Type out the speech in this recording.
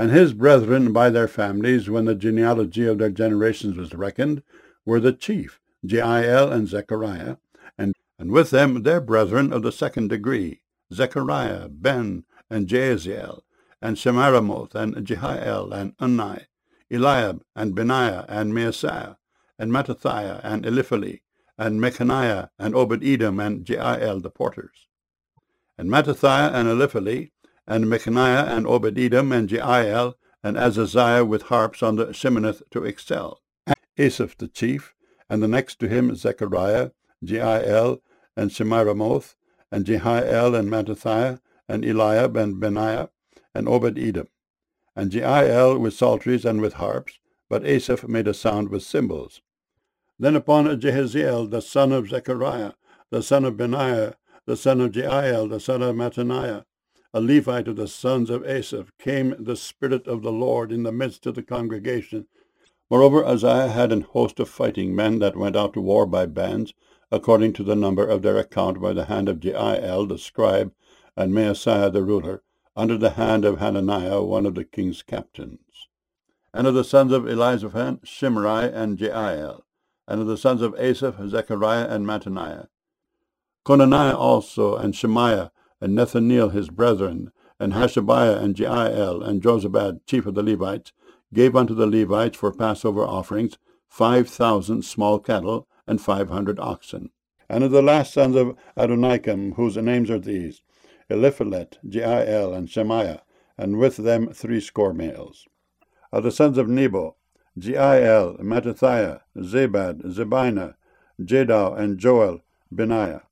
And his brethren by their families, when the genealogy of their generations was reckoned, were the chief, Jeiel and Zechariah, and with them their brethren of the second degree, Zechariah, Ben, and Jaaziel, and Shemiramoth, and Jehiel, and Unni, Eliab, and Benaiah, and Maaseiah, and Mattithiah, and Eliphali, and Mechaniah, and Obed-Edom, and Jeiel the porters. And Mattithiah, and Eliphali, and Mechaniah, and Obed-Edom, and Jeiel, and Azaziah with harps on the Sheminith to excel. Asaph the chief, and the next to him Zechariah, Jeiel, and Shemiramoth, and Jehiel, and Mattithiah, and Eliab, and Benaiah, and Obed-Edom. And Jeiel with psalteries and with harps, but Asaph made a sound with cymbals. Then upon Jehaziel, the son of Zechariah, the son of Benaiah, the son of Jeiel, the son of Mattaniah, a Levite of the sons of Asaph, came the Spirit of the Lord in the midst of the congregation. Moreover, Uzziah had an host of fighting men that went out to war by bands, according to the number of their account, by the hand of Jeiel the scribe, and Maaseiah the ruler, under the hand of Hananiah, one of the king's captains. And of the sons of Elizaphan, Shimri and Jeiel. And of the sons of Asaph, Zechariah and Mattaniah. Conaniah also, and Shemaiah, and Nethaneel his brethren, and Hashabiah, and Jeiel, and Jozabad, chief of the Levites, gave unto the Levites for Passover offerings 5,000 small cattle, and 500 oxen. And of the last sons of Adonikam, whose names are these, Eliphalet, Jeiel, and Shemaiah, and with them 60 males. Of the sons of Nebo, Jeiel, Mattithiah, Zabad, Zebina, Jadau, and Joel, Benaiah.